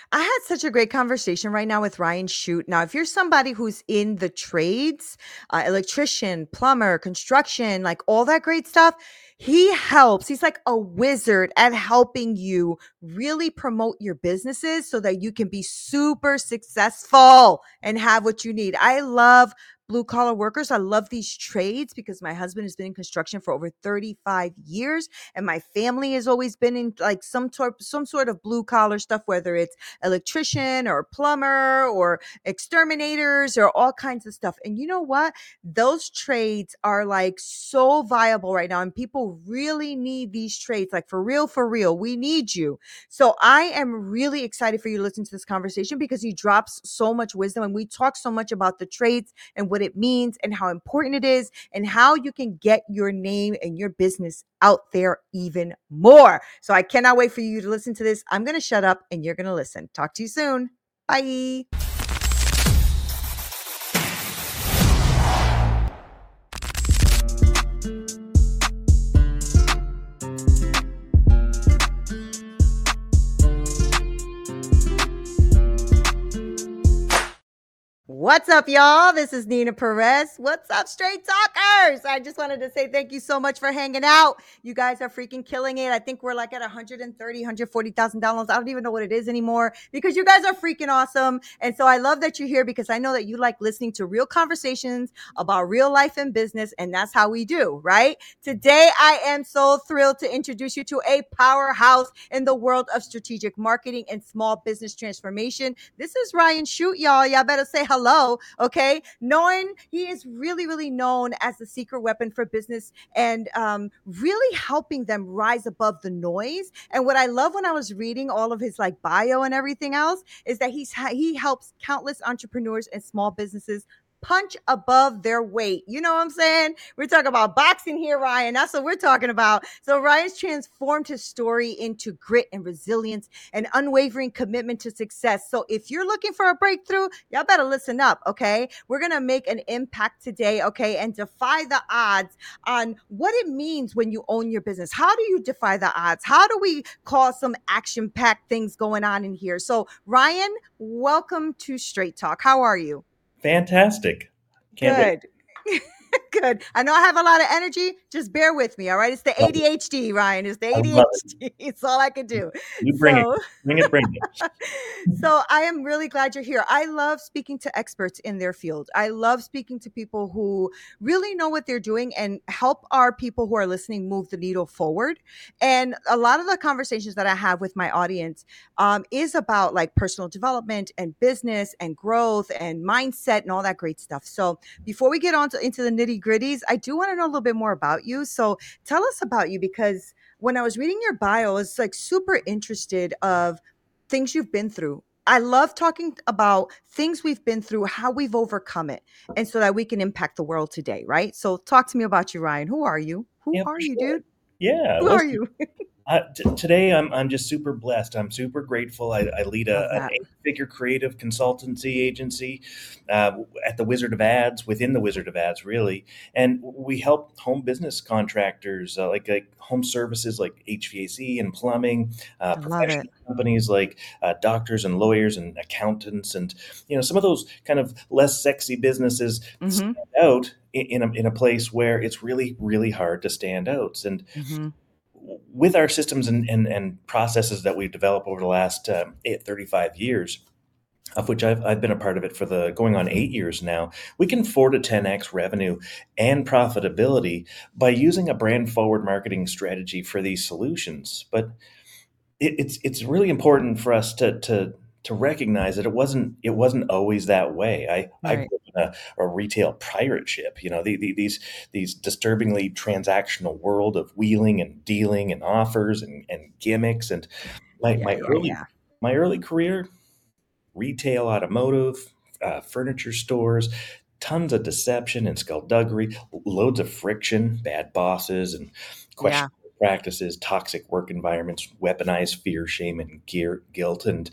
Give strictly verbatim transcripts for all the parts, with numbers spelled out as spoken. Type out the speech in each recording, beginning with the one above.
I had such a great conversation right now with Ryan Shute. Now, if you're somebody who's in the trades, uh, electrician, plumber, construction, like all that great stuff, he helps. He's like a wizard at helping you really promote your businesses so that you can be super successful and have what you need. I love blue collar workers. I love these trades because my husband has been in construction for over thirty-five years and my family has always been in like some sort some sort of blue collar stuff, whether it's electrician or plumber or exterminators or all kinds of stuff. And you know what? Those trades are like so viable right now, and people really need these trades. Like for real, for real, we need you. So I am really excited for you to listen to this conversation because he drops so much wisdom, and we talk so much about the trades and what it means and how important it is and how you can get your name and your business out there even more. So I cannot wait for you to listen to this. I'm going to shut up and you're going to listen. Talk to you soon. Bye. What's up, y'all? This is Nina Perez. What's up, Straight Talkers? I just wanted to say thank you so much for hanging out. You guys are freaking killing it. I think we're like at one hundred thirty, one hundred forty thousand downloads. I don't even know what it is anymore because you guys are freaking awesome. And so I love that you're here because I know that you like listening to real conversations about real life and business. And that's how we do, right? Today, I am so thrilled to introduce you to a powerhouse in the world of strategic marketing and small business transformation. This is Ryan Shute, y'all. Y'all better say hello. Okay. Knowing he is really, really known as the secret weapon for business and um, really helping them rise above the noise. And what I love when I was reading all of his like bio and everything else is that he's he helps countless entrepreneurs and small businesses punch above their weight. You know what I'm saying? We're talking about boxing here, Ryan. That's what we're talking about. So Ryan's transformed his story into grit and resilience and unwavering commitment to success. So if you're looking for a breakthrough, y'all better listen up, okay? We're going to make an impact today, okay, and defy the odds on what it means when you own your business. How do you defy the odds? How do we cause some action-packed things going on in here? So Ryan, welcome to Straight Talk. How are you? Fantastic. Can't wait. Good. Good. I know I have a lot of energy. Just bear with me. All right. It's the Love it. A D H D, Ryan. It's the I love it. A D H D. It's all I can do. You bring it. So, Bring it, bring it. so I am really glad you're here. I love speaking to experts in their field. I love speaking to people who really know what they're doing and help our people who are listening move the needle forward. And a lot of the conversations that I have with my audience um, is about like personal development and business and growth and mindset and all that great stuff. So before we get on to, into the nitty gritties, I do want to know a little bit more about you. So tell us about you because when I was reading your bio, I was like super interested of things you've been through. I love talking about things we've been through, how we've overcome it, and so that we can impact the world today, right? So talk to me about you, Ryan. Who are you? Who Yeah, are for you, sure. dude? Yeah, Who are listen. you? Uh, t- today, I'm I'm just super blessed. I'm super grateful. I, I lead a, Love an that. eight-figure creative consultancy agency uh, at the Wizard of Ads, within the Wizard of Ads, really, and we help home business contractors uh, like like home services like H V A C and plumbing, uh, I love it. professional companies like uh, doctors and lawyers and accountants, and you know some of those kind of less sexy businesses Mm-hmm. stand out in, in a in a place where it's really really hard to stand out. And Mm-hmm. with our systems and, and, and processes that we've developed over the last um, eight, thirty-five years, of which I've, I've been a part of it for the going on eight years now, we can four to ten x revenue and profitability by using a brand forward marketing strategy for these solutions. But it, it's it's really important for us to to to recognize that it wasn't it wasn't always that way. I I Right. grew up in a, a retail pirate ship. You know, the, the, these these disturbingly transactional world of wheeling and dealing and offers and, and gimmicks. And my Yeah, my yeah, early yeah. my early career, retail, automotive, uh, furniture stores, tons of deception and skullduggery, loads of friction, bad bosses, and Yeah. questionable practices, toxic work environments, weaponized fear, shame, and gear, guilt. And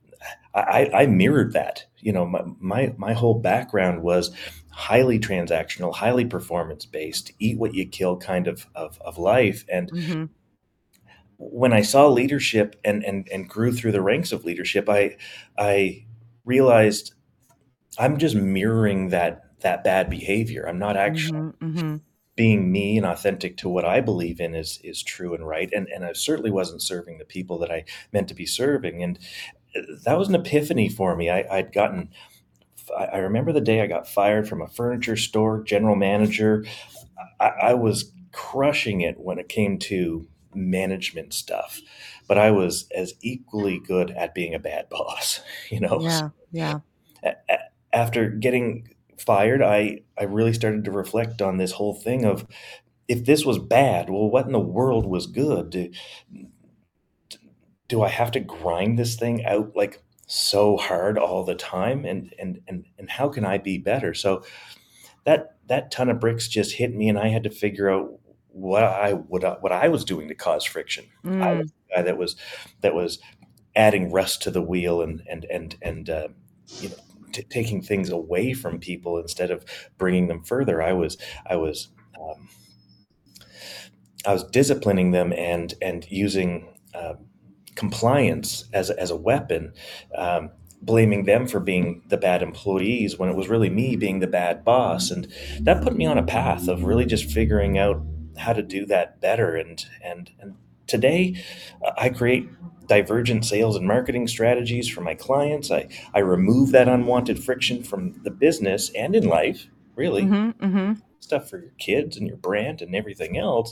I, I mirrored that. You know, my, my my whole background was highly transactional, highly performance based, eat what you kill kind of of, of life. And Mm-hmm. when I saw leadership and and and grew through the ranks of leadership, I I realized I'm just mirroring that that bad behavior. I'm not actually Mhm, mhm. being me and authentic to what I believe in is is true and right. And and I certainly wasn't serving the people that I meant to be serving. And uh, that was an epiphany for me. I, I'd gotten I I remember the day I got fired from a furniture store general manager. I, I was crushing it when it came to management stuff, but I was as equally good at being a bad boss, you know. So Yeah, yeah. a- a- after getting fired, I I really started to reflect on this whole thing of if this was bad, well, what in the world was good? Do, do I have to grind this thing out like so hard all the time? And and and and how can I be better? So that that ton of bricks just hit me, and I had to figure out what I what I, what I was doing to cause friction. I was Mm, the guy that was that was adding rust to the wheel and and and and uh, you know t- taking things away from people instead of bringing them further. I was I was um, I was disciplining them and and using uh, compliance as a, as a weapon, um, blaming them for being the bad employees when it was really me being the bad boss, and that put me on a path of really just figuring out how to do that better. And and and today, uh, I create divergent sales and marketing strategies for my clients. I I remove that unwanted friction from the business and in life. Really, mhm, mhm. stuff for your kids and your brand and everything else.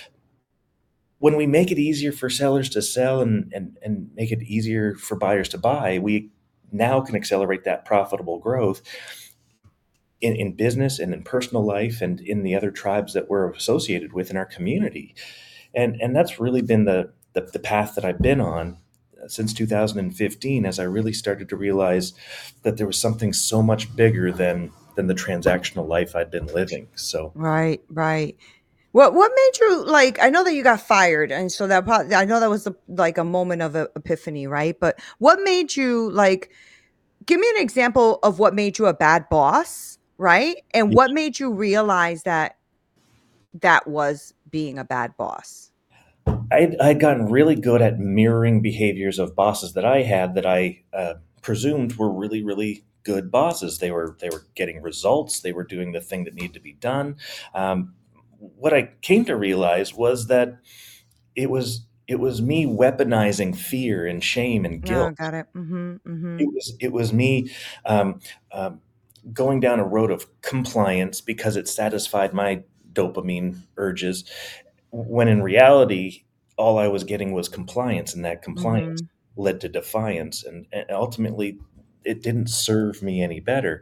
When we make it easier for sellers to sell and, and, and make it easier for buyers to buy, we now can accelerate that profitable growth in, in business and in personal life and in the other tribes that we're associated with in our community. And, and that's really been the, the, the path that I've been on since two thousand fifteen, as I really started to realize that there was something so much bigger than, than the transactional life I'd been living. So Right, right. What what made you like I know that you got fired and so that prob I know that was a, like a moment of e epiphany, right? But what made you like give me an example of what made you a bad boss, right? And what made you realize that that was being a bad boss? I'd, I'd gotten really good at mirroring behaviors of bosses that I had that I uh, presumed were really, really good bosses. They were they were getting results. They were doing the thing that needed to be done. Um, what I came to realize was that it was it was me weaponizing fear and shame and Oh, guilt. got it. Mhm, It mhm. was it was me um, um, going down a road of compliance because it satisfied my dopamine urges when in reality, all I was getting was compliance, and that compliance Mhm. led to defiance, and, and ultimately, it didn't serve me any better.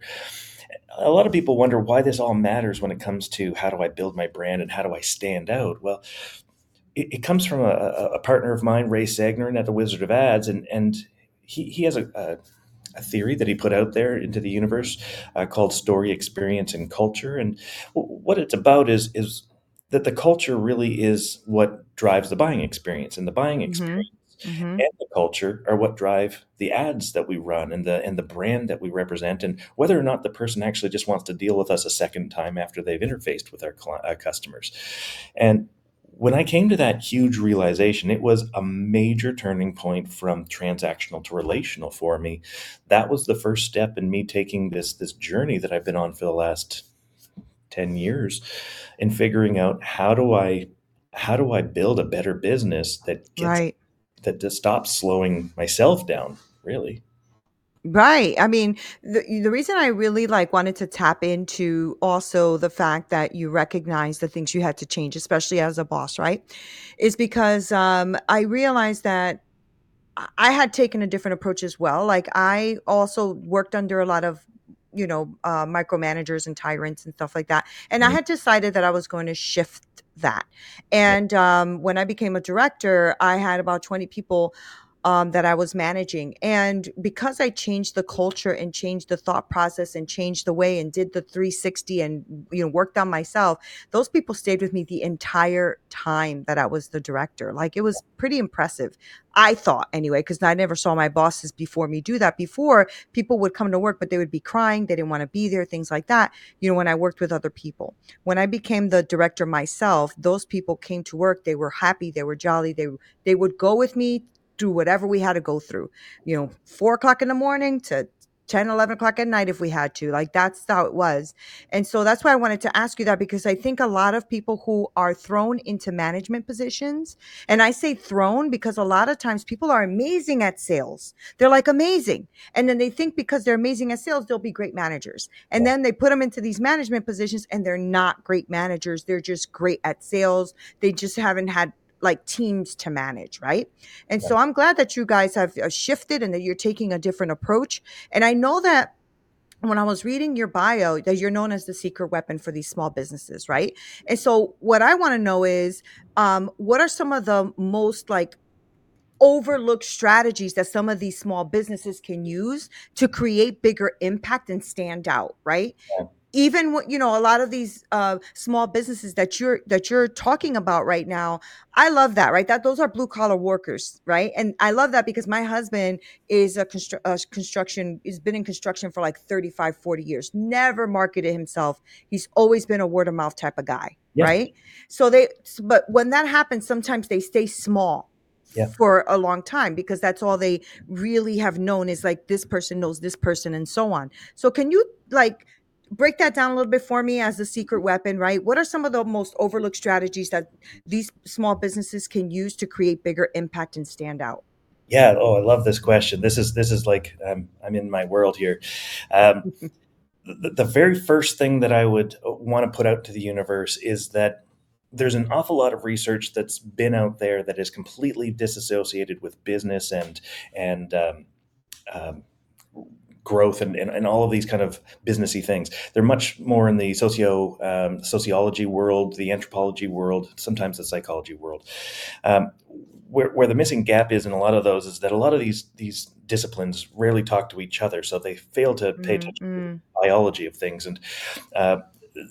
A lot of people wonder why this all matters when it comes to how do I build my brand and how do I stand out. Well, it, it comes from a, a partner of mine, Ray Sagnarin, at the Wizard of Ads, and and he he has a, a a theory that he put out there into the universe uh, called story, experience, and culture. And w- what it's about is is that the culture really is what drives the buying experience, and the buying Mhm. experience Mhm. and the culture are what drive the ads that we run and the and the brand that we represent, and whether or not the person actually just wants to deal with us a second time after they've interfaced with our cli- uh, customers. And when I came to that huge realization, it was a major turning point from transactional to relational for me. That was the first step in me taking this this journey that I've been on for the last ten years and figuring out how do I how do I build a better business that gets Right. that just stops slowing myself down, really. Right. I mean, the the reason I really like wanted to tap into also the fact that you recognize the things you had to change, especially as a boss, right? Is because um I realized that I I had taken a different approach as well. Like I also worked under a lot of, you know, uh, micromanagers and tyrants and stuff like that. And I Mhm. had decided that I was going to shift that. Yeah. And um, when I became a director, I had about twenty people um, that I was managing. And because I changed the culture and changed the thought process and changed the way and did the three sixty and, you know, worked on myself, those people stayed with me the entire time that I was the director. Like, it was pretty impressive. I thought anyway, because I never saw my bosses before me do that. Before, people would come to work, but they would be crying. They didn't want to be there, things like that. You know, when I worked with other people, when I became the director myself, those people came to work. They were happy. They were jolly. They, they would go with me through whatever we had to go through, you know, four o'clock in the morning to ten, eleven o'clock at night if we had to. Like, that's how it was. And so that's why I wanted to ask you that, because I think a lot of people who are thrown into management positions, and I say thrown because a lot of times people are amazing at sales. They're like amazing. And then they think because they're amazing at sales, they'll be great managers. And then they put them into these management positions and they're not great managers. They're just great at sales. They just haven't had like teams to manage, right? And so I'm glad that you guys have uh, shifted and that you're taking a different approach. And I know that when I was reading your bio, that you're known as the secret weapon for these small businesses, right? And so what I want to know is, um, what are some of the most like overlooked strategies that some of these small businesses can use to create bigger impact and stand out, right? Even what, you know, a lot of these uh, small businesses that you're that you're talking about right now, I love that, right? That those are blue collar workers, right? And I love that because my husband is a, constru- a construction has been in construction for like thirty-five, forty years, never marketed himself. He's always been a word of mouth type of guy, Yes. right? So they, but when that happens, sometimes they stay small Yeah. for a long time because that's all they really have known is like this person knows this person and so on. So can you like break that down a little bit for me as the secret weapon, right? What are some of the most overlooked strategies that these small businesses can use to create bigger impact and stand out? Yeah. Oh, I love this question. This is this is like um, I'm in my world here. Um, the, the very first thing that I would want to put out to the universe is that there's an awful lot of research that's been out there that is completely disassociated with business and and um, um, growth and, and, and all of these kind of businessy things. They're much more in the socio um, sociology world, the anthropology world, sometimes the psychology world. Um, where, where the missing gap is in a lot of those is that a lot of these these disciplines rarely talk to each other, so they fail to pay attention to the Mm-mm. biology of things. And uh,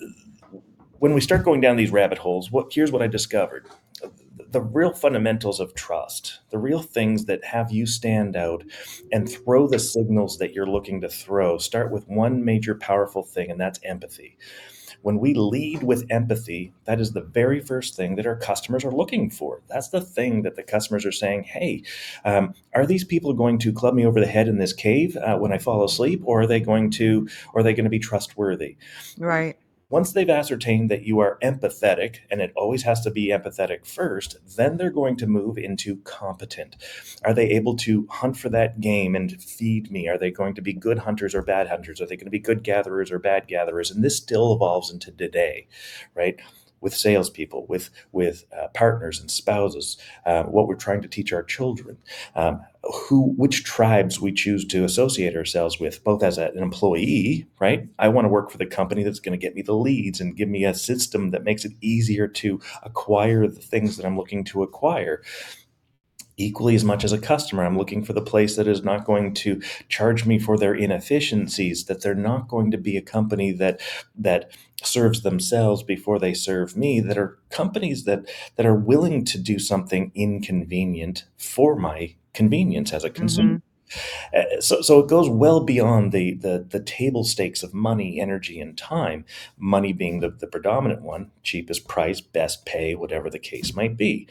when we start going down these rabbit holes, what here's what I discovered: the real fundamentals of trust, the real things that have you stand out and throw the signals that you're looking to throw, start with one major powerful thing, and that's empathy. When we lead with empathy, that is the very first thing that our customers are looking for. That's the thing that the customers are saying, hey, um, are these people going to club me over the head in this cave uh, when I fall asleep, or are they going to, or are they going to be trustworthy? Right. Once they've ascertained that you are empathetic, and it always has to be empathetic first, then they're going to move into competent. Are they able to hunt for that game and feed me? Are they going to be good hunters or bad hunters? Are they going to be good gatherers or bad gatherers? And this still evolves into today, right? With salespeople, with with uh, partners and spouses, uh, what we're trying to teach our children, um, who, which tribes we choose to associate ourselves with, both as a, an employee, right? I want to work for the company that's going to get me the leads and give me a system that makes it easier to acquire the things that I'm looking to acquire. Equally as much as a customer, I'm looking for the place that is not going to charge me for their inefficiencies, that they're not going to be a company that that serves themselves before they serve me, that are companies that that are willing to do something inconvenient for my convenience as a consumer. Mm-hmm. Uh, So, so it goes well beyond the, the the table stakes of money, energy, and time. Money being the, the predominant one, cheapest price, best pay, whatever the case might be.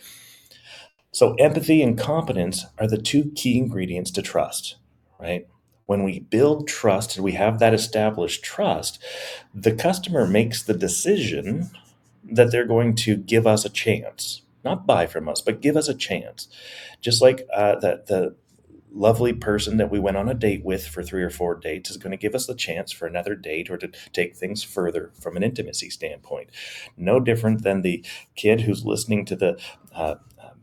So, empathy and competence are the two key ingredients to trust, right? When we build trust and we have that established trust, the customer makes the decision that they're going to give us a chance, not buy from us, but give us a chance. Just like uh, the, the lovely person that we went on a date with for three or four dates is going to give us the chance for another date or to take things further from an intimacy standpoint. No different than the kid who's listening to the uh,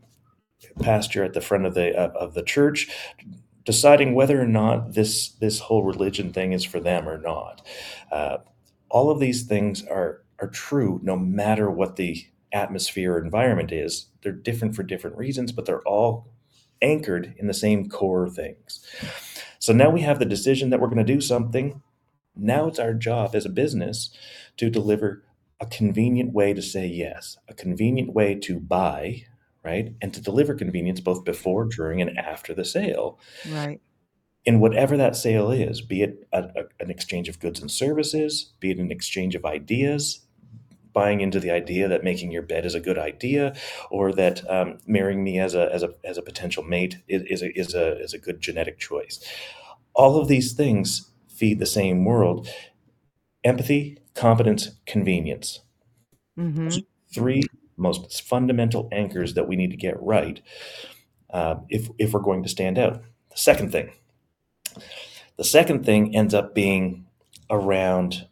pastor at the front of the of, of the church, deciding whether or not this this whole religion thing is for them or not. Uh, all of these things are are true no matter what the atmosphere or environment is. They're different for different reasons, but they're all anchored in the same core things. So now we have the decision that we're going to do something. Now it's our job as a business to deliver a convenient way to say yes, a convenient way to buy, right? And to deliver convenience both before, during, and after the sale Right. in whatever that sale is, be it a, a, an exchange of goods and services, be it an exchange of ideas, buying into the idea that making your bed is a good idea, or that um, marrying me as a as a as a potential mate is, is a is a is a good genetic choice. All of these things feed the same world: empathy, competence, convenience. Mm-hmm. Three most fundamental anchors that we need to get right uh, if if we're going to stand out. The second thing, the second thing ends up being around.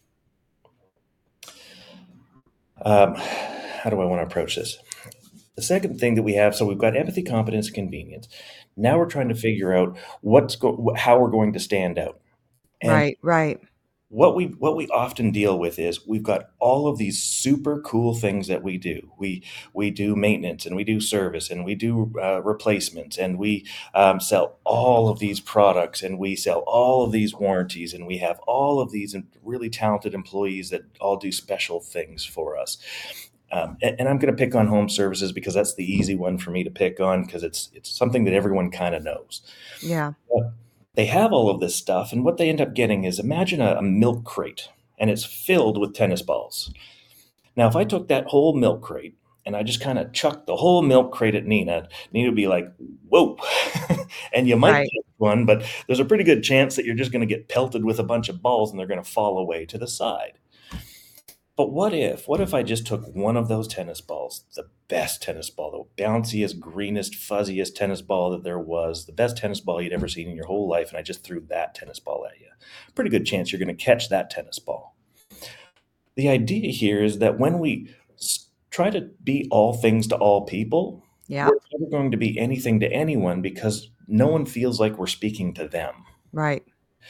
Um, how do I want to approach this? The second thing that we have, so we've got empathy, competence, and convenience. Now we're trying to figure out what's go- how we're going to stand out. And Right. Right. what we what we often deal with is we've got all of these super cool things that we do. We we do maintenance and we do service and we do uh, replacements and we um, sell all of these products and we sell all of these warranties and we have all of these really talented employees that all do special things for us. Um, and, and I'm going to pick on home services because that's the easy one for me to pick on because it's it's something that everyone kind of knows. Yeah. But they have all of this stuff, and what they end up getting is imagine a, a milk crate, and it's filled with tennis balls. Now, if I took that whole milk crate and I just kind of chucked the whole milk crate at Nina, Nina would be like, "Whoa!" And you might Right. get one, but there's a pretty good chance that you're just going to get pelted with a bunch of balls, and they're going to fall away to the side. But what if, what if I just took one of those tennis balls, the best tennis ball, the bounciest, greenest, fuzziest tennis ball that there was, the best tennis ball you'd ever seen in your whole life, and I just threw that tennis ball at you? Pretty good chance you're going to catch that tennis ball. The idea here is that when we s- try to be all things to all people, Yeah. we're never going to be anything to anyone because no one feels like we're speaking to them. Right.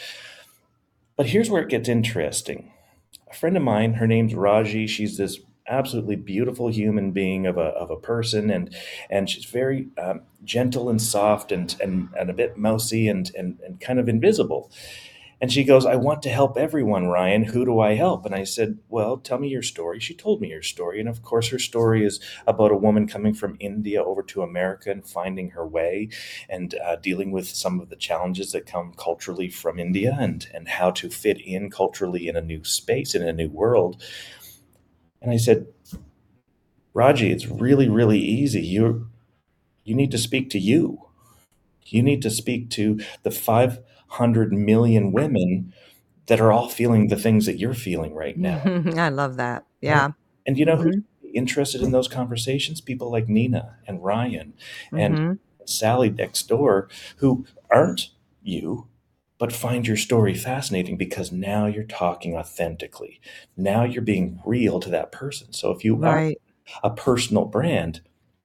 But here's where it gets interesting. A friend of mine, her name's Raji. She's this absolutely beautiful human being of a, of a person, and and she's very um, gentle and soft and, and and a bit mousy and, and and kind of invisible. And she goes, "I want to help everyone, Ryan. Who do I help?" And I said, "Well, tell me your story." She told me her story. And of course, her story is about a woman coming from India over to America and finding her way and uh, dealing with some of the challenges that come culturally from India and, and how to fit in culturally in a new space, in a new world. And I said, "Raji, it's really, really easy. You, you need to speak to you. You need to speak to the five hundred million women that are all feeling the things that you're feeling right now." I love that. Right? Yeah. And you know who's Mm-hmm. interested in those conversations? People like Nina and Ryan and Mm-hmm. Sally next door who aren't you, but find your story fascinating because now you're talking authentically. Now you're being real to that person. So if you are Right. a personal brand,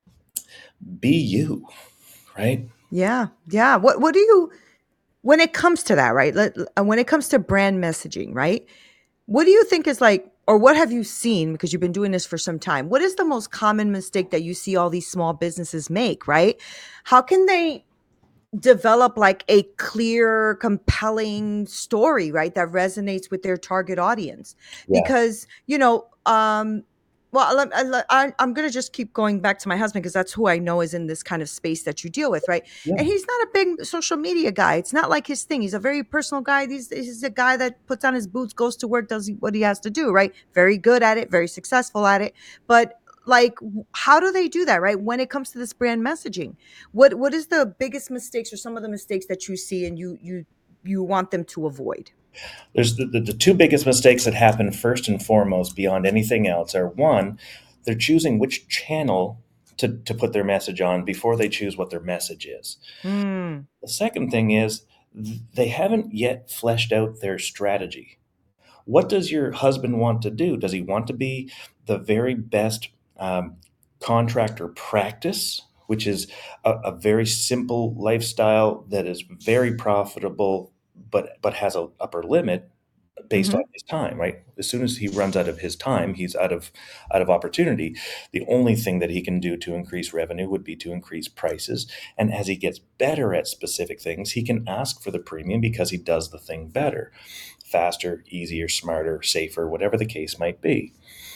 be you, right? Yeah. Yeah. What What do you when it comes to that, right? Let, uh, when it comes to brand messaging, right? What do you think is like, or what have you seen because you've been doing this for some time? What is the most common mistake that you see all these small businesses make, right? How can they develop like a clear, compelling story, right? That resonates with their target audience. Yeah. Because, you know, um, well, let- I- let- I- I'm going to just keep going back to my husband because that's who I know is in this kind of space that you deal with, right? Yeah. And he's not a big social media guy. It's not like his thing. He's a very personal guy. He's, he's a guy that puts on his boots, goes to work, does what he has to do, right? Very good at it, very successful at it. But like, w- how do they do that, right? When it comes to this brand messaging, what what is the biggest mistakes or some of the mistakes that you see and you you you want them to avoid? There's the, the, the two biggest mistakes that happen first and foremost beyond anything else are one, they're choosing which channel to, to put their message on before they choose what their message is. Mm, The second thing is they haven't yet fleshed out their strategy. What does your husband want to do? Does he want to be the very best um, contractor practice, which is a, a very simple lifestyle that is very profitable, but but has an upper limit? based on Mhm. his time, right? As soon as he runs out of his time, he's out of out of opportunity. The only thing that he can do to increase revenue would be to increase prices. And as he gets better at specific things, he can ask for the premium because he does the thing better, faster, easier, smarter, safer, whatever the case might be.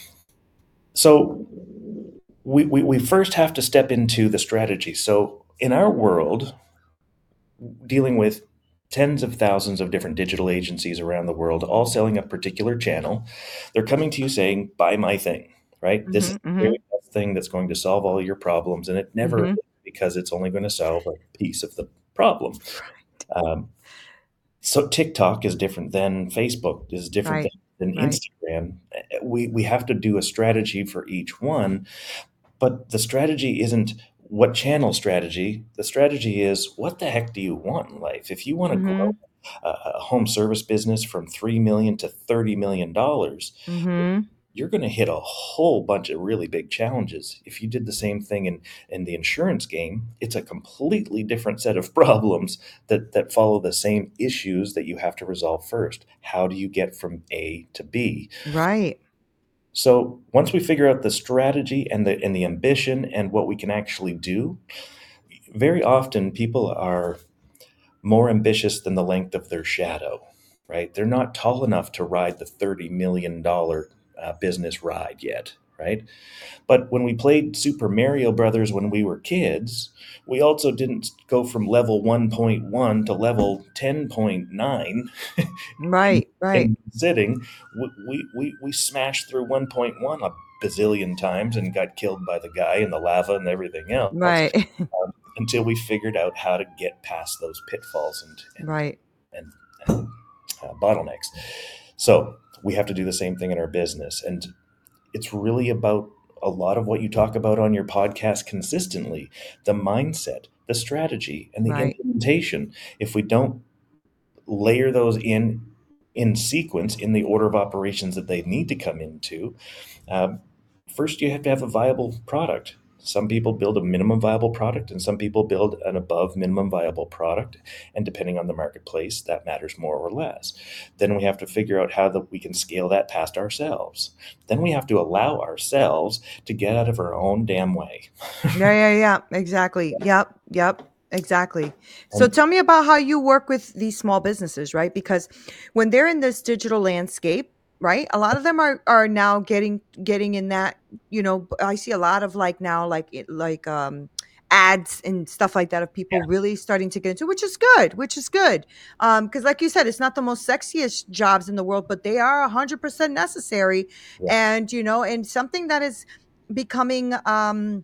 So we, we, we first have to step into the strategy. So in our world, dealing with tens of thousands of different digital agencies around the world, all selling a particular channel, they're coming to you saying, buy my thing, right? This is Mhm. the very Mhm. best thing that's going to solve all your problems. And it never Mhm. is, because it's only going to solve a piece of the problem. Um, so TikTok is different than Facebook, is different Right. than, than Right. Instagram. We, we have to do a strategy for each one, but the strategy isn't what channel strategy. The strategy is, what the heck do you want in life? If you want to grow Mhm. a, a home service business from three million dollars to thirty million dollars, Mhm. you're going to hit a whole bunch of really big challenges. If you did the same thing in, in the insurance game, it's a completely different set of problems that, that follow the same issues that you have to resolve first. How do you get from A to B? Right. So once we figure out the strategy and the and the ambition and what we can actually do, very often people are more ambitious than the length of their shadow, right? They're not tall enough to ride the thirty million dollars uh, business ride yet, right? But when we played Super Mario Brothers when we were kids, we also didn't go from level one point one to level ten point nine in, Right. Right. in sitting. We, we, we, we smashed through one point one a bazillion times and got killed by the guy and the lava and everything else, Right. um, until we figured out how to get past those pitfalls and, and, Right. and, and uh, bottlenecks. So we have to do the same thing in our business. And it's really about a lot of what you talk about on your podcast consistently: the mindset, the strategy, and the Right. implementation. If we don't layer those in in sequence in the order of operations that they need to come into, um, first you have to have a viable product. Some people build a minimum viable product, and some people build an above minimum viable product. And depending on the marketplace, that matters more or less. Then we have to figure out how that we can scale that past ourselves. Then we have to allow ourselves to get out of our own damn way. Yeah, yeah, yeah. Exactly. Yep. Yep. Exactly. So And tell me about how you work with these small businesses, right? Because when they're in this digital landscape, right? A lot of them are are now getting getting in that, you know, b- I see a lot of like now like it like um ads and stuff like that of people really starting to get into, which is good, which is good. Um because like you said, it's not the most sexiest jobs in the world, but they are one hundred percent necessary, yeah, and you know, and something that is becoming um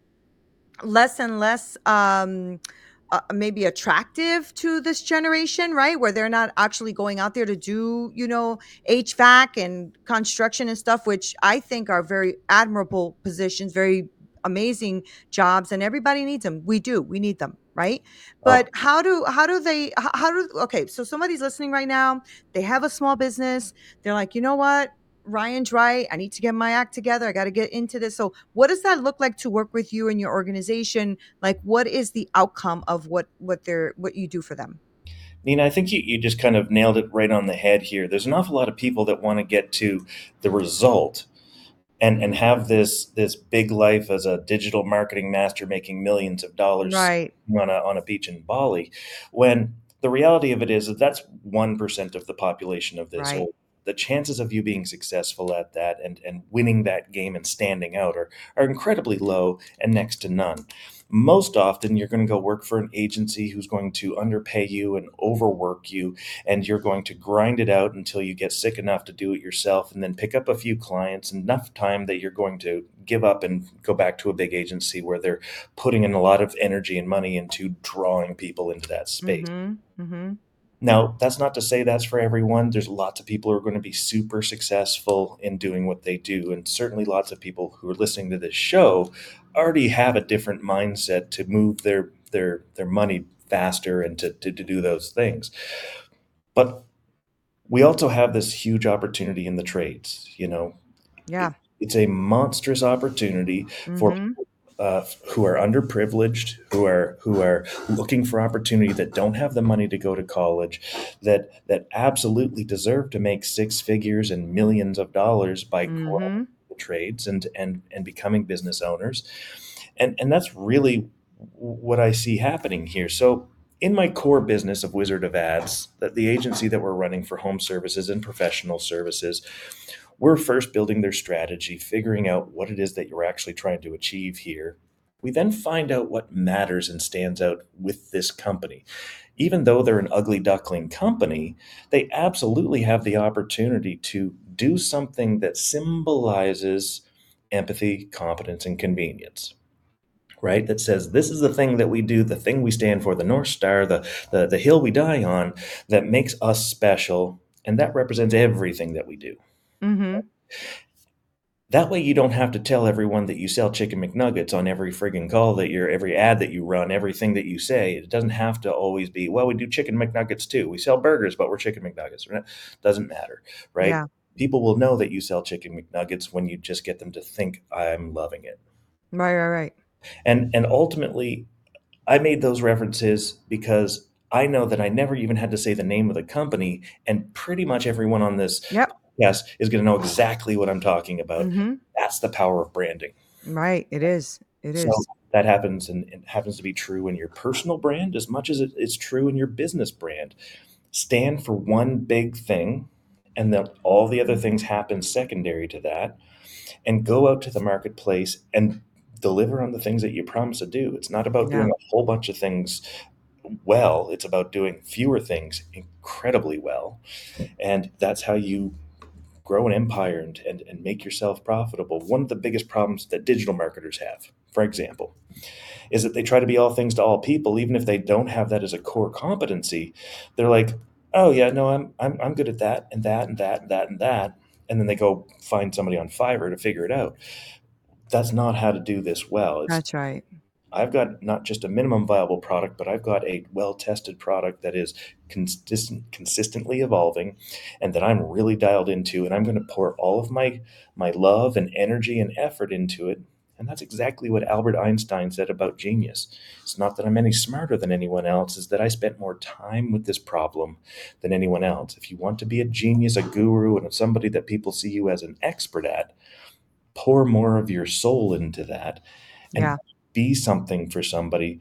less and less um uh, maybe attractive to this generation, right? Where they're not actually going out there to do, you know, H V A C and construction and stuff, which I think are very admirable positions, very amazing jobs, and everybody needs them. We do, we need them, right? oh, But how do how do they h- how do okay, so somebody's listening right now, they have a small business, they're like, you know what? Ryan's right. I need to get my act together. I got to get into this. So, what does that look like to work with you and your organization? Like, what is the outcome of what what they're what you do for them? Nina, I think you, you just kind of nailed it right on the head here. There's an awful lot of people that want to get to the result and and have this this big life as a digital marketing master making millions of dollars Right. on a on a beach in Bali, when the reality of it is that that's one percent of the population of this Right. whole. The chances of you being successful at that and, and winning that game and standing out are, are incredibly low and next to none. Most often, you're going to go work for an agency who's going to underpay you and overwork you, and you're going to grind it out until you get sick enough to do it yourself and then pick up a few clients, enough time that you're going to give up and go back to a big agency where they're putting in a lot of energy and money into drawing people into that space. Mhm. Mhm. Now, that's not to say that's for everyone. There's lots of people who are going to be super successful in doing what they do. And certainly lots of people who are listening to this show already have a different mindset to move their their their money faster and to, to, to do those things. But we also have this huge opportunity in the trades. You know, it, Yeah. it's a monstrous opportunity for Mhm. uh, who are underprivileged, who are who are looking for opportunity, that don't have the money to go to college, that that absolutely deserve to make six figures and millions of dollars by growing Mm-hmm. the trades and and and becoming business owners. And and that's really what I see happening here. So in my core business of Wizard of Ads, that the agency that we're running for home services and professional services, we're first building their strategy, figuring out what it is that you're actually trying to achieve here. We then find out what matters and stands out with this company. Even though they're an ugly duckling company, they absolutely have the opportunity to do something that symbolizes empathy, competence, and convenience, right? That says this is the thing that we do, the thing we stand for, the North Star, the, the, the hill we die on, that makes us special. And that represents everything that we do. Mm-hmm. That way you don't have to tell everyone that you sell chicken McNuggets on every friggin' call that you're, every ad that you run, everything that you say. It doesn't have to always be, well, we do chicken McNuggets too. We sell burgers, but we're chicken McNuggets. It doesn't matter, right? Yeah. People will know that you sell chicken McNuggets when you just get them to think, I'm loving it. Right, right, right. And and ultimately, I made those references because I know that I never even had to say the name of the company, and pretty much everyone on this Yep. podcast is going to know exactly what I'm talking about. Mm-hmm. That's the power of branding. Right. It is. It So is. that happens, and it happens to be true in your personal brand as much as it, it's true in your business brand. Stand for one big thing, and then all the other things happen secondary to that, and go out to the marketplace and deliver on the things that you promise to do. It's not about Yeah. doing a whole bunch of things well, it's about doing fewer things incredibly well. And that's how you grow an empire and, and, and make yourself profitable. One of the biggest problems that digital marketers have, for example, is that they try to be all things to all people, even if they don't have that as a core competency. They're like, oh yeah, no, I'm I'm I'm good at that and that and that and that and that. And then they go find somebody on Fiverr to figure it out. That's not how to do this well. It's That's right. I've got not just a minimum viable product, but I've got a well-tested product that is consistent, consistently evolving, and that I'm really dialed into, and I'm going to pour all of my my love and energy and effort into it. And that's exactly what Albert Einstein said about genius. It's not that I'm any smarter than anyone else, it's that I spent more time with this problem than anyone else. If you want to be a genius, a guru, and somebody that people see you as an expert at, pour more of your soul into that and Yeah. be something for somebody,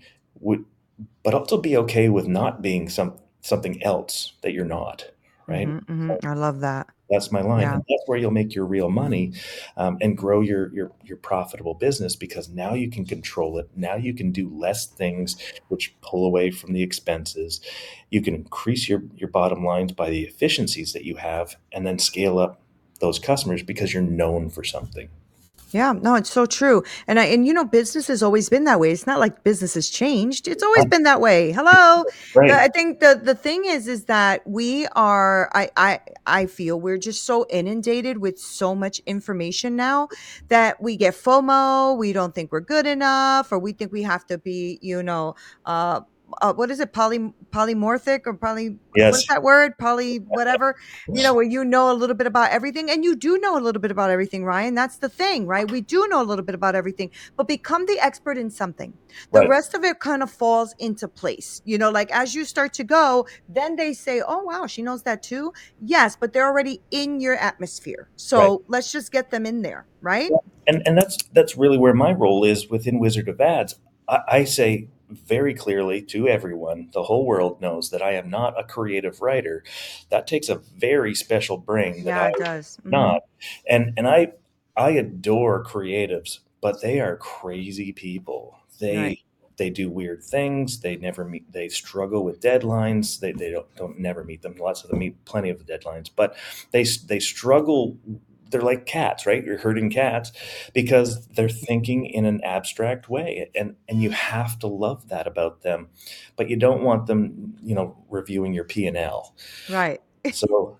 but also be okay with not being some something else that you're not, right? Mm-hmm. Mm-hmm. I love that. That's my line, Yeah. and that's where you'll make your real money, um, and grow your your your profitable business, because now you can control it. Now you can do less things, which pull away from the expenses. You can increase your your bottom lines by the efficiencies that you have, and then scale up those customers because you're known for something. Yeah, no, it's so true. And I and you know, business has always been that way. It's not like business has changed. It's always been that way. Hello. The, Right. I think the the thing is is that we are I I I feel we're just so inundated with so much information now that we get FOMO, we don't think we're good enough, or we think we have to be, you know, uh uh, what is it, poly polymorphic or poly, what's Yes. that word, poly whatever, you know, where you know a little bit about everything, and you do know a little bit about everything, Ryan. That's the thing, right? We do know a little bit about everything, but become the expert in something. The Right. rest of it kind of falls into place. You know, like as you start to go, then they say, oh, wow, she knows that too. Yes, but they're already in your atmosphere. Right. So let's just get them in there, right? And and that's that's really where my role is within Wizard of Ads. I, I say very clearly to everyone, the whole world knows that I am not a creative writer. That takes a very special brain that Yeah, I it does. Hmm. not. And and I I adore creatives, but they are crazy people. Right. They they do weird things. They never meet. They struggle with deadlines. They, they don't don't never meet them. Lots of them meet plenty of the deadlines, but they they struggle. They're like cats, right? You're herding cats because they're thinking in an abstract way, and and you have to love that about them, but you don't want them, you know, reviewing your P and L. Right. So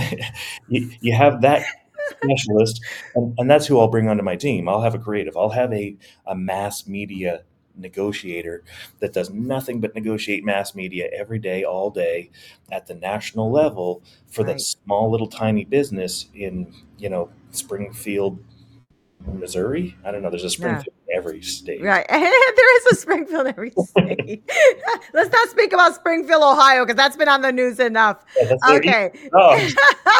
you, you have that specialist, and, and that's who I'll bring onto my team. I'll have a creative. I'll have a, a mass media negotiator that does nothing but negotiate mass media every day, all day, at the national level for the Right. small little tiny business in, you know, Springfield, Missouri. I don't know. There's a Yeah. Springfield in every state. Right. There is a Springfield in every state. Let's not speak about Springfield, Ohio, because that's been on the news enough. Yeah, that's their east Okay. dogs.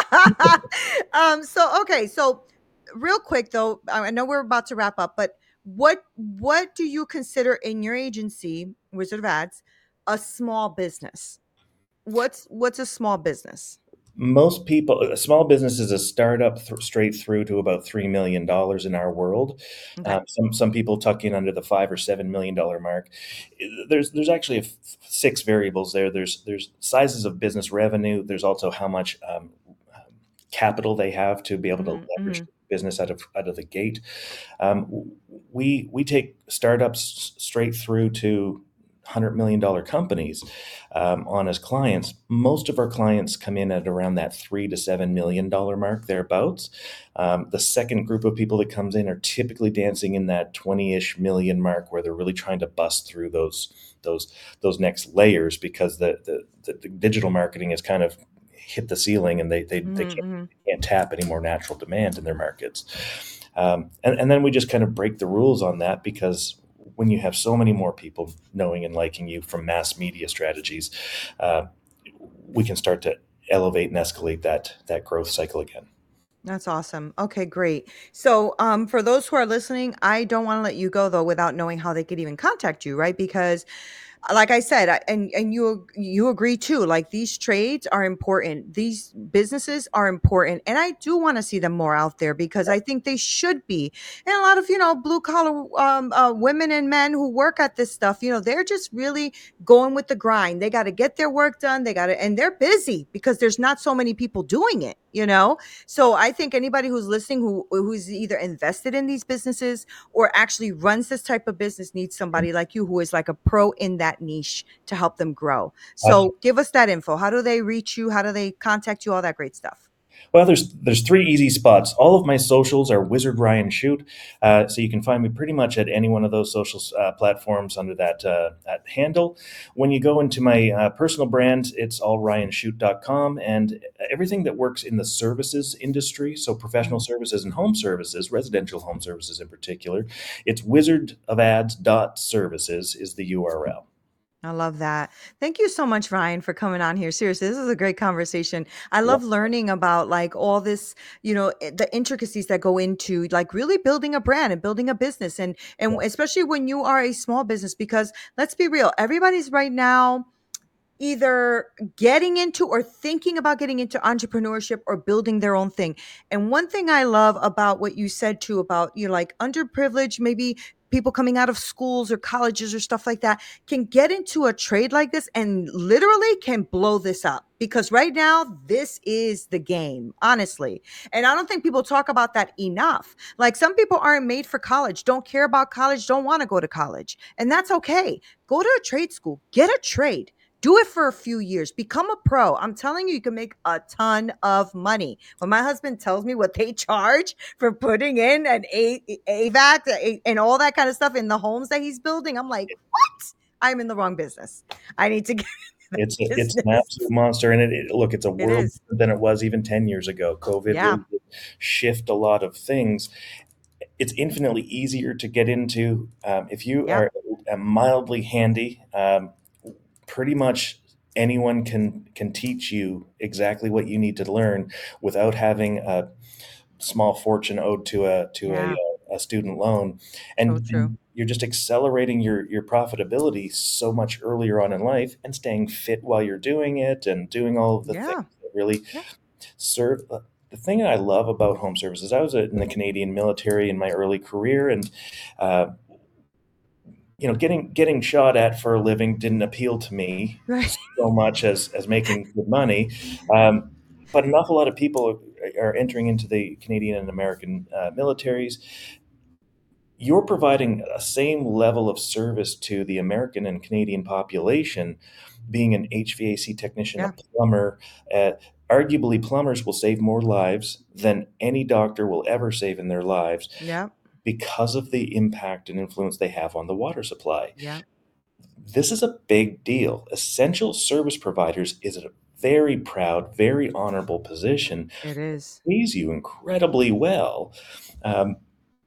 um, so okay, so real quick though, I I know we're about to wrap up, but what what do you consider in your agency, Wizard of Ads, a small business? What's what's a small business? Most people, a small business is a startup th- straight through to about three million dollars in our world. Okay. Um, some some people tuck in under the five or seven million dollar mark. There's there's actually a f- six variables there. There's there's sizes of business revenue. There's also how much um, capital they have to be able to Mhm, leverage mhm. the business out of out of the gate. Um, we we take startups straight through to hundred million dollar companies um, on as clients. Most of our clients come in at around that three to seven million dollar mark thereabouts. Um, the second group of people that comes in are typically dancing in that twenty-ish million mark, where they're really trying to bust through those those those next layers, because the the, the, the digital marketing has kind of hit the ceiling, and they they, they Mhm, can't, mhm. can't tap any more natural demand in their markets. Um, and, and then we just kind of break the rules on that, because when you have so many more people knowing and liking you from mass media strategies, uh, we can start to elevate and escalate that that growth cycle again. That's awesome. Okay, great. So, um, for those who are listening, I don't want to let you go though without knowing how they could even contact you, right? Because like I said, I, and and you you agree too. Like these trades are important. These businesses are important, and I do want to see them more out there because I think they should be. And a lot of you know blue collar um, uh, women and men who work at this stuff, you know, they're just really going with the grind. They got to get their work done. They got to, and they're busy because there's not so many people doing it. You know, so I think anybody who's listening who who's either invested in these businesses or actually runs this type of business needs somebody like you who is like a pro in that niche to help them grow. So give us that info. How do they reach you? How do they contact you? All that great stuff. Well, there's there's three easy spots. All of my socials are Wizard Ryan Shoot, uh, so you can find me pretty much at any one of those social uh, platforms under that uh, that handle. When you go into my uh, personal brand, it's all ryan shoot dot com, and everything that works in the services industry, so professional Mm. services and home services, residential home services in particular, it's wizard of ads dot services is the U R L. I love that. Thank you so much, Ryan, for coming on here. Seriously, this is a great conversation. I Yeah. love learning about like all this, you know, i- the intricacies that go into like really building a brand and building a business, and and especially when you are a small business, because let's be real, everybody's right now either getting into or thinking about getting into entrepreneurship or building their own thing. And one thing I love about what you said too about you know, like underprivileged, maybe people coming out of schools or colleges or stuff like that can get into a trade like this and literally can blow this up because right now this is the game, honestly. And I don't think people talk about that enough. Like some people aren't made for college, don't care about college, don't want to go to college, and that's okay. Go to a trade school, get a trade, do it for a few years. Become a pro. I'm telling you, you can make a ton of money. When my husband tells me what they charge for putting in an a- AVAC a- and all that kind of stuff in the homes that he's building, I'm like, what? I'm in the wrong business. I need to get in It's a, the it's an business. absolute monster, and it, it look it's a It world is. different than it was even ten years ago. COVID Yeah. really did shift a lot of things. It's infinitely easier to get into um, if you Yep. are uh, mildly handy. Um, pretty much anyone can can teach you exactly what you need to learn without having a small fortune owed to a to a, Yeah. uh, a student loan, So and, true. and you're just accelerating your your profitability so much earlier on in life, and staying fit while you're doing it, and doing all of the things Yeah. that really Yeah. serve. Uh, the thing that I love about home services, I was in the Canadian military in my early career, and uh, you know, getting getting shot at for a living didn't appeal to me Right. so much as as making good money. Um, but an awful lot of people are entering into the Canadian and American uh, militaries. You're providing a same level of service to the American and Canadian population, being an H V A C technician, a Yeah. plumber. Uh, arguably, plumbers will save more lives than any doctor will ever save in their lives, Yeah. because of the impact and influence they have on the water supply. Yeah. This is a big deal. Essential service providers is a very proud, very honorable position. It is. Pays you incredibly well. Um,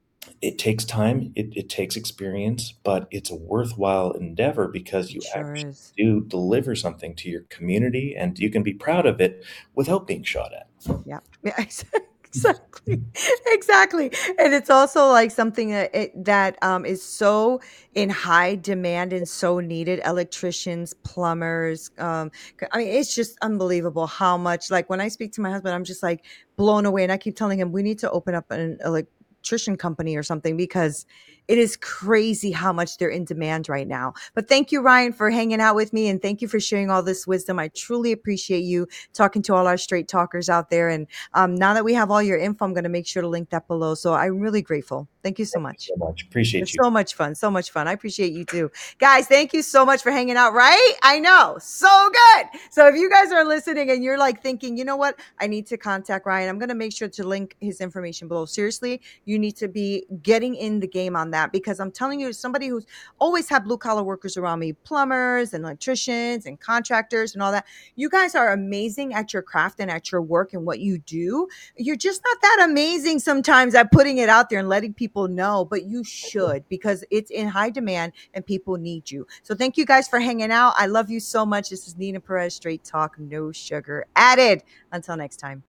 it takes time, it, it takes experience, but it's a worthwhile endeavor because It you sure actually is. do deliver something to your community and you can be proud of it without being shot at. Yeah. Yeah, ex exactly. Exactly. And it's also like something that it that, um, is so in high demand and so needed. Electricians, plumbers, um, c I mean, it's just unbelievable how much like, when I speak to my husband, I'm just, like, blown away, and I keep telling him, "We need to open up an electrician company or something," because it is crazy how much they're in demand right now. But thank you, Ryan, for hanging out with me, and thank you for sharing all this wisdom. I truly appreciate you talking to all our straight talkers out there, and um, now that we have all your info, I'm going to make sure to link that below. So I'm really grateful. Thank you so Thank you much. so much. Appreciate It's you. so much fun. So much fun. I appreciate you too. Guys, thank you so much for hanging out, right? I know. So good. So if you guys are listening and you're like thinking, you know what? I need to contact Ryan. I'm going to make sure to link his information below. Seriously, you need to be getting in the game on that because I'm telling you, as somebody who's always had blue collar workers around me, plumbers and electricians and contractors and all that. You guys are amazing at your craft and at your work and what you do. You're just not that amazing sometimes at putting it out there and letting people know, but you should because it's in high demand and people need you. So thank you guys for hanging out. I love you so much. This is Nina Perez, Straight Talk, no sugar added. Until next time.